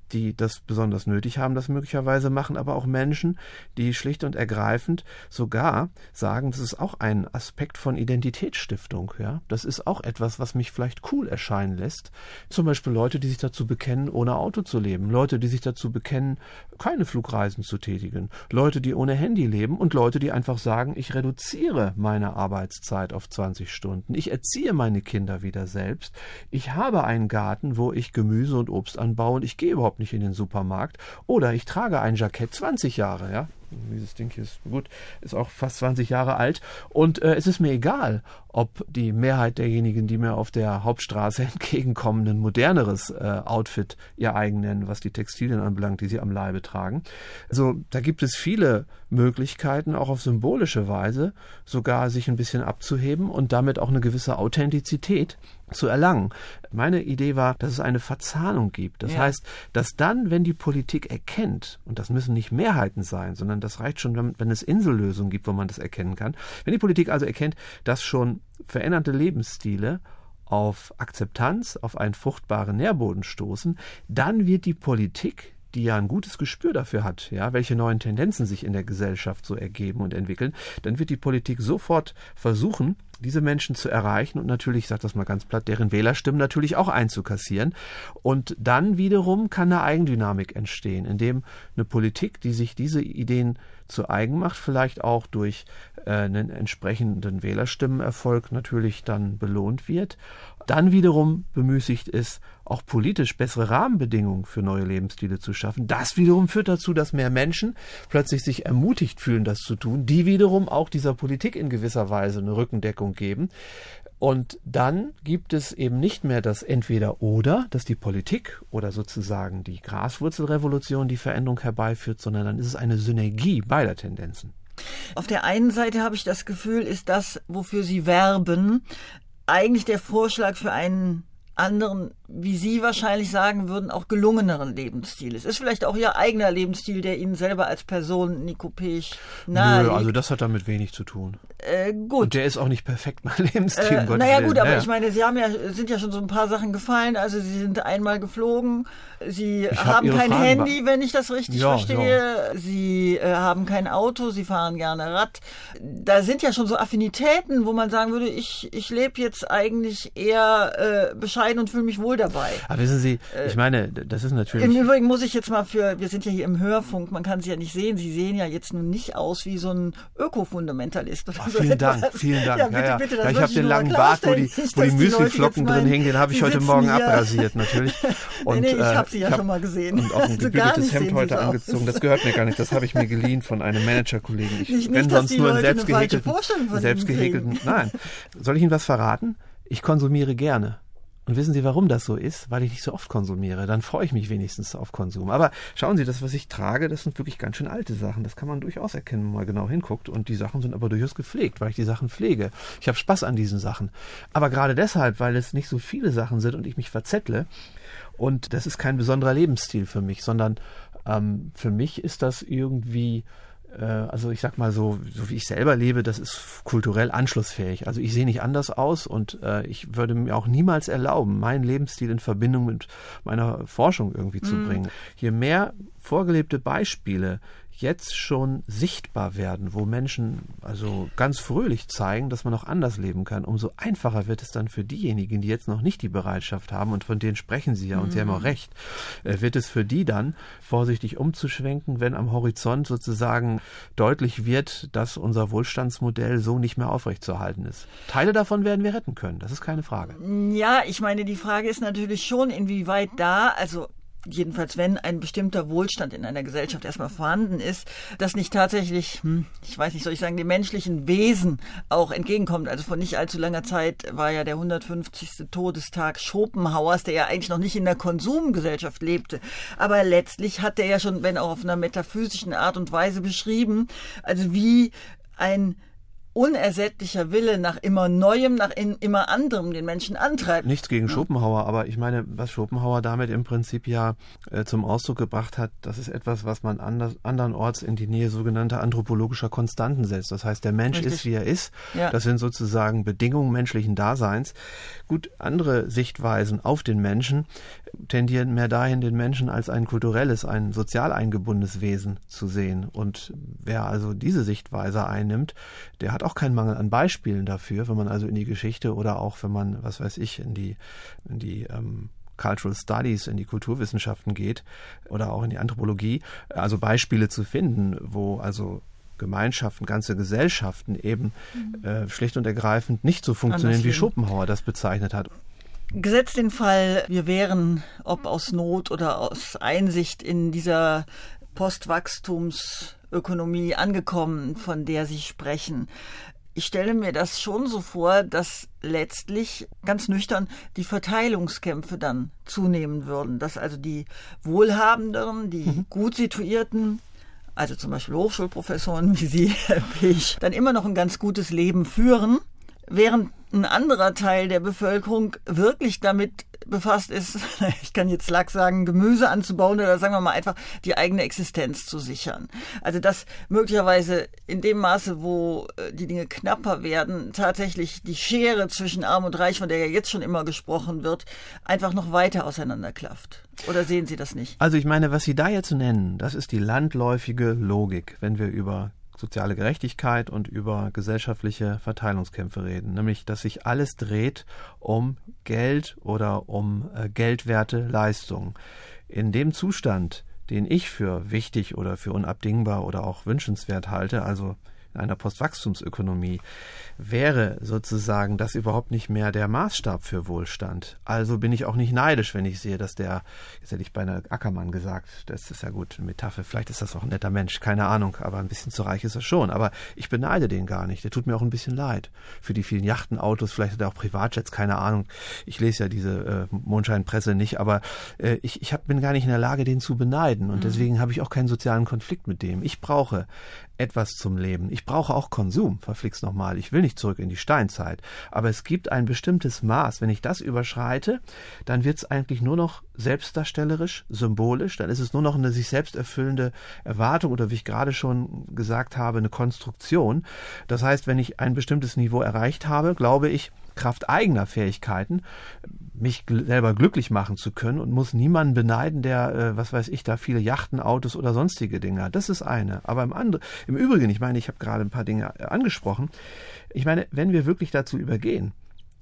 die das besonders nötig haben, das möglicherweise machen, aber auch Menschen, die schlicht und ergreifend sogar sagen, das ist auch ein Aspekt von Identitätsstiftung. Ja? Das ist auch etwas, was mich vielleicht cool erscheinen lässt. Zum Beispiel Leute, die sich dazu bekennen, ohne Auto zu leben. Leute, die sich dazu bekennen, keine Flugreisen zu tätigen. Leute, die ohne Handy leben und Leute, die einfach sagen, ich reduziere meine Arbeitszeit auf zwanzig Stunden. Ich erziehe meine Kinder wieder selbst. Ich habe einen Garten, wo ich Gemüse und Obst anbaue und ich gehe überhaupt nicht in den Supermarkt. Oder ich trage ein Jackett zwanzig Jahre, ja. Dieses Ding hier ist gut, ist auch fast zwanzig Jahre alt. Und äh, es ist mir egal, ob die Mehrheit derjenigen, die mir auf der Hauptstraße entgegenkommen, ein moderneres äh, Outfit ihr eigen nennen, was die Textilien anbelangt, die sie am Leibe tragen. Also da gibt es viele Möglichkeiten, auch auf symbolische Weise sogar sich ein bisschen abzuheben und damit auch eine gewisse Authentizität zu erlangen. Meine Idee war, dass es eine Verzahnung gibt. Das ja. heißt, dass dann, wenn die Politik erkennt, und das müssen nicht Mehrheiten sein, sondern das reicht schon, wenn, wenn es Insellösungen gibt, wo man das erkennen kann, wenn die Politik also erkennt, dass schon veränderte Lebensstile auf Akzeptanz, auf einen fruchtbaren Nährboden stoßen, dann wird die Politik, die ja ein gutes Gespür dafür hat, ja, welche neuen Tendenzen sich in der Gesellschaft so ergeben und entwickeln, dann wird die Politik sofort versuchen, diese Menschen zu erreichen und natürlich, ich sage das mal ganz platt, deren Wählerstimmen natürlich auch einzukassieren. Und dann wiederum kann eine Eigendynamik entstehen, indem eine Politik, die sich diese Ideen zu eigen macht, vielleicht auch durch äh, einen entsprechenden Wählerstimmenerfolg natürlich dann belohnt wird, dann wiederum bemüßigt ist, auch politisch bessere Rahmenbedingungen für neue Lebensstile zu schaffen. Das wiederum führt dazu, dass mehr Menschen plötzlich sich ermutigt fühlen, das zu tun, die wiederum auch dieser Politik in gewisser Weise eine Rückendeckung geben. Und dann gibt es eben nicht mehr das Entweder-Oder, dass die Politik oder sozusagen die Graswurzelrevolution die Veränderung herbeiführt, sondern dann ist es eine Synergie beider Tendenzen. Auf der einen Seite habe ich das Gefühl, ist das, wofür Sie werben, eigentlich der Vorschlag für einen anderen, wie Sie wahrscheinlich sagen würden, auch gelungeneren Lebensstil. Es ist vielleicht auch Ihr eigener Lebensstil, der Ihnen selber als Person, Nico Pech, nahe liegt. Nö, also das hat damit wenig zu tun. Äh, gut. Und der ist auch nicht perfekt, mein Lebensstil. Äh, um Gottes naja Willen. gut, aber ja. ich meine, Sie haben ja, sind ja schon so ein paar Sachen gefallen. Also Sie sind einmal geflogen. Sie Ich haben hab kein Fragen Handy, wenn ich das richtig ja, verstehe. Ja. Sie äh, haben kein Auto. Sie fahren gerne Rad. Da sind ja schon so Affinitäten, wo man sagen würde, ich, ich lebe jetzt eigentlich eher äh, bescheiden und fühle mich wohl dabei. Aber wissen Sie, ich meine, das ist natürlich... Im Übrigen muss ich jetzt mal für, wir sind ja hier im Hörfunk, man kann Sie ja nicht sehen, Sie sehen ja jetzt nun nicht aus wie so ein Ökofundamentalist. Oder oh, so vielen etwas. Dank, vielen Dank. Ja, bitte, ja, ja. bitte, das ja, ich wollte habe den nur langen Bart, wo die, nicht, wo die dass die Müsliflocken Leute jetzt drin hängen, den habe ich Sie heute sitzen Morgen hier. abrasiert natürlich. Und, nee, nee, ich äh, habe Sie ja ich hab, schon mal gesehen. Und auch ein Also gar gebügeltes nicht Hemd sehen heute Sie so angezogen. aus. Das gehört mir gar nicht. Das habe ich mir geliehen von einem Managerkollegen. Ich Nicht, bin nicht, sonst dass die nur in Leute eine falsche selbstgehäkelten, Vorstellung von Ihnen selbstgehäkelten. kriegen. Nein. Soll ich Ihnen was verraten? Ich konsumiere gerne. Und wissen Sie, warum das so ist? Weil ich nicht so oft konsumiere. Dann freue ich mich wenigstens auf Konsum. Aber schauen Sie, das, was ich trage, das sind wirklich ganz schön alte Sachen. Das kann man durchaus erkennen, wenn man mal genau hinguckt. Und die Sachen sind aber durchaus gepflegt, weil ich die Sachen pflege. Ich habe Spaß an diesen Sachen. Aber gerade deshalb, weil es nicht so viele Sachen sind und ich mich verzettle. Und das ist kein besonderer Lebensstil für mich, sondern ähm, für mich ist das irgendwie... Also ich sag mal so, so wie ich selber lebe, das ist kulturell anschlussfähig. Also ich sehe nicht anders aus und äh, ich würde mir auch niemals erlauben, meinen Lebensstil in Verbindung mit meiner Forschung irgendwie zu mm. bringen. Je mehr vorgelebte Beispiele jetzt schon sichtbar werden, wo Menschen also ganz fröhlich zeigen, dass man auch anders leben kann, umso einfacher wird es dann für diejenigen, die jetzt noch nicht die Bereitschaft haben, und von denen sprechen Sie ja, und mhm. Sie haben auch recht, wird es für die dann vorsichtig umzuschwenken, wenn am Horizont sozusagen deutlich wird, dass unser Wohlstandsmodell so nicht mehr aufrechtzuerhalten ist. Teile davon werden wir retten können, das ist keine Frage. Ja, ich meine, die Frage ist natürlich schon, inwieweit da, also jedenfalls wenn ein bestimmter Wohlstand in einer Gesellschaft erstmal vorhanden ist, das nicht tatsächlich, hm, ich weiß nicht, soll ich sagen, dem menschlichen Wesen auch entgegenkommt. Also vor nicht allzu langer Zeit war ja der hundertfünfzigste Todestag Schopenhauers, der ja eigentlich noch nicht in der Konsumgesellschaft lebte. Aber letztlich hat er ja schon, wenn auch auf einer metaphysischen Art und Weise beschrieben, also wie ein unersättlicher Wille nach immer Neuem, nach in, immer anderem den Menschen antreibt. Nichts gegen ja. Schopenhauer, aber ich meine, was Schopenhauer damit im Prinzip ja äh, zum Ausdruck gebracht hat, das ist etwas, was man anders, andernorts in die Nähe sogenannter anthropologischer Konstanten setzt. Das heißt, der Mensch Richtig. ist, wie er ist. Ja. Das sind sozusagen Bedingungen menschlichen Daseins. Gut, andere Sichtweisen auf den Menschen tendieren mehr dahin, den Menschen als ein kulturelles, ein sozial eingebundenes Wesen zu sehen. Und wer also diese Sichtweise einnimmt, der hat auch keinen Mangel an Beispielen dafür, wenn man also in die Geschichte oder auch wenn man, was weiß ich, in die, in die ähm, Cultural Studies, in die Kulturwissenschaften geht oder auch in die Anthropologie, also Beispiele zu finden, wo also Gemeinschaften, ganze Gesellschaften eben mhm. äh, schlicht und ergreifend nicht so funktionieren, wie Schopenhauer das bezeichnet hat. Gesetzt den Fall, wir wären, ob aus Not oder aus Einsicht, in dieser Postwachstumsökonomie angekommen, von der Sie sprechen. Ich stelle mir das schon so vor, dass letztlich ganz nüchtern die Verteilungskämpfe dann zunehmen würden, dass also die Wohlhabenderen, die mhm. gut situierten, also zum Beispiel Hochschulprofessoren wie Sie, Herr Pech, dann immer noch ein ganz gutes Leben führen, während ein anderer Teil der Bevölkerung wirklich damit befasst ist, ich kann jetzt Lack sagen, Gemüse anzubauen oder sagen wir mal einfach die eigene Existenz zu sichern. Also dass möglicherweise in dem Maße, wo die Dinge knapper werden, tatsächlich die Schere zwischen Arm und Reich, von der ja jetzt schon immer gesprochen wird, einfach noch weiter auseinanderklafft. Oder sehen Sie das nicht? Also ich meine, was Sie da jetzt nennen, das ist die landläufige Logik, wenn wir über soziale Gerechtigkeit und über gesellschaftliche Verteilungskämpfe reden, nämlich dass sich alles dreht um Geld oder um äh, geldwerte Leistungen. In dem Zustand, den ich für wichtig oder für unabdingbar oder auch wünschenswert halte, also in einer Postwachstumsökonomie, wäre sozusagen das überhaupt nicht mehr der Maßstab für Wohlstand. Also bin ich auch nicht neidisch, wenn ich sehe, dass der, jetzt hätte ich beinahe Ackermann gesagt, das ist ja gut, eine Metapher, vielleicht ist das auch ein netter Mensch, keine Ahnung, aber ein bisschen zu reich ist er schon. Aber ich beneide den gar nicht, der tut mir auch ein bisschen leid. Für die vielen Yachtenautos, vielleicht hat er auch Privatjets, keine Ahnung. Ich lese ja diese äh, Mondscheinpresse nicht, aber äh, ich, ich hab, bin gar nicht in der Lage, den zu beneiden und mhm. deswegen habe ich auch keinen sozialen Konflikt mit dem. Ich brauche etwas zum Leben. Ich brauche auch Konsum, verflixt nochmal. Ich will nicht zurück in die Steinzeit. Aber es gibt ein bestimmtes Maß. Wenn ich das überschreite, dann wird es eigentlich nur noch selbstdarstellerisch, symbolisch. Dann ist es nur noch eine sich selbst erfüllende Erwartung oder wie ich gerade schon gesagt habe, eine Konstruktion. Das heißt, wenn ich ein bestimmtes Niveau erreicht habe, glaube ich, Kraft eigener Fähigkeiten, mich gl- selber glücklich machen zu können und muss niemanden beneiden, der, äh, was weiß ich, da viele Yachten, Autos oder sonstige Dinge hat. Das ist eine. Aber im, andre- im Übrigen, ich meine, ich habe gerade ein paar Dinge äh, angesprochen. Ich meine, wenn wir wirklich dazu übergehen,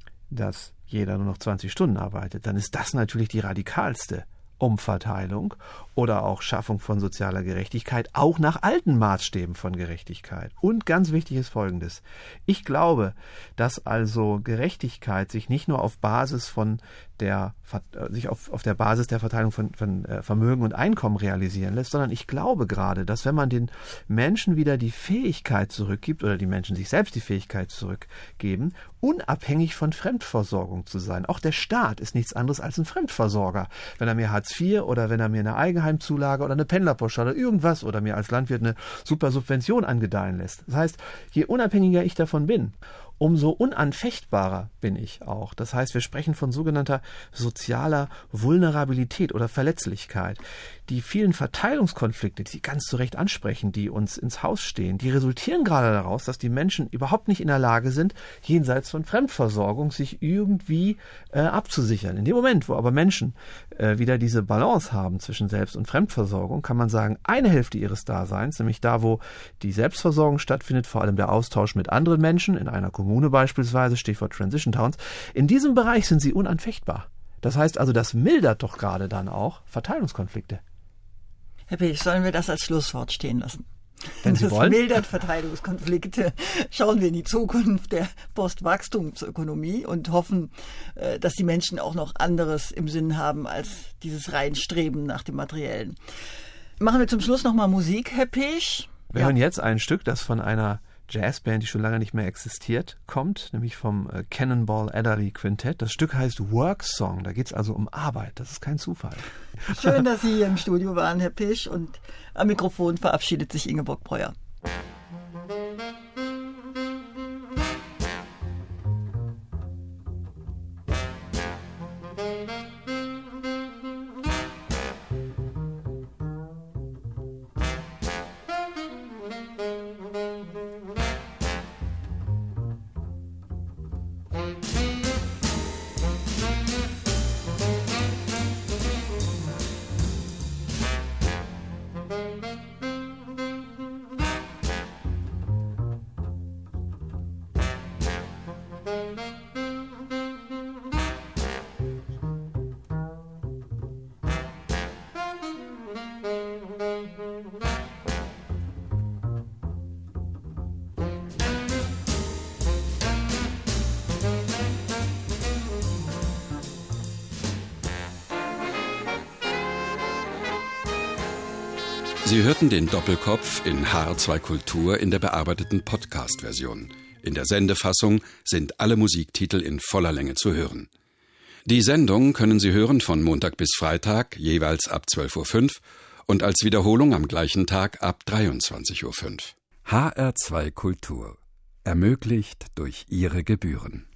dass jeder nur noch zwanzig Stunden arbeitet, dann ist das natürlich die radikalste Umverteilung oder auch Schaffung von sozialer Gerechtigkeit, auch nach alten Maßstäben von Gerechtigkeit. Und ganz wichtig ist Folgendes. Ich glaube, dass also Gerechtigkeit sich nicht nur auf Basis von der, sich auf, auf der Basis der Verteilung von, von äh, Vermögen und Einkommen realisieren lässt, sondern ich glaube gerade, dass wenn man den Menschen wieder die Fähigkeit zurückgibt oder die Menschen sich selbst die Fähigkeit zurückgeben, unabhängig von Fremdversorgung zu sein. Auch der Staat ist nichts anderes als ein Fremdversorger. Wenn er mir Hartz vier oder wenn er mir eine Eigenheimzulage oder eine Pendlerpauschale oder irgendwas oder mir als Landwirt eine super Subvention angedeihen lässt. Das heißt, je unabhängiger ich davon bin, umso unanfechtbarer bin ich auch. Das heißt, wir sprechen von sogenannter sozialer Vulnerabilität oder Verletzlichkeit. Die vielen Verteilungskonflikte, die Sie ganz zu Recht ansprechen, die uns ins Haus stehen, die resultieren gerade daraus, dass die Menschen überhaupt nicht in der Lage sind, jenseits von Fremdversorgung sich irgendwie äh, abzusichern. In dem Moment, wo aber Menschen äh, wieder diese Balance haben zwischen Selbst- und Fremdversorgung, kann man sagen, eine Hälfte ihres Daseins, nämlich da, wo die Selbstversorgung stattfindet, vor allem der Austausch mit anderen Menschen, in einer Kommune beispielsweise, Stichwort Transition Towns, in diesem Bereich sind sie unanfechtbar. Das heißt also, das mildert doch gerade dann auch Verteilungskonflikte. Herr Pech, sollen wir das als Schlusswort stehen lassen? Wenn Sie das wollen. mildert Verteilungskonflikte. Schauen wir in die Zukunft der Postwachstumsökonomie und hoffen, dass die Menschen auch noch anderes im Sinn haben als dieses rein Streben nach dem Materiellen. Machen wir zum Schluss nochmal Musik, Herr Pech. Wir ja. hören jetzt ein Stück, das von einer Jazzband, die schon lange nicht mehr existiert, kommt, nämlich vom äh, Cannonball Adderley Quintett. Das Stück heißt Work Song, da geht es also um Arbeit, das ist kein Zufall. Schön, dass Sie hier im Studio waren, Herr Pech, und am Mikrofon verabschiedet sich Ingeborg Breuer. Sie hörten den Doppelkopf in H R zwei Kultur in der bearbeiteten Podcast-Version. In der Sendefassung sind alle Musiktitel in voller Länge zu hören. Die Sendung können Sie hören von Montag bis Freitag, jeweils ab zwölf Uhr fünf und als Wiederholung am gleichen Tag ab dreiundzwanzig Uhr fünf. H R zwei Kultur. Ermöglicht durch Ihre Gebühren.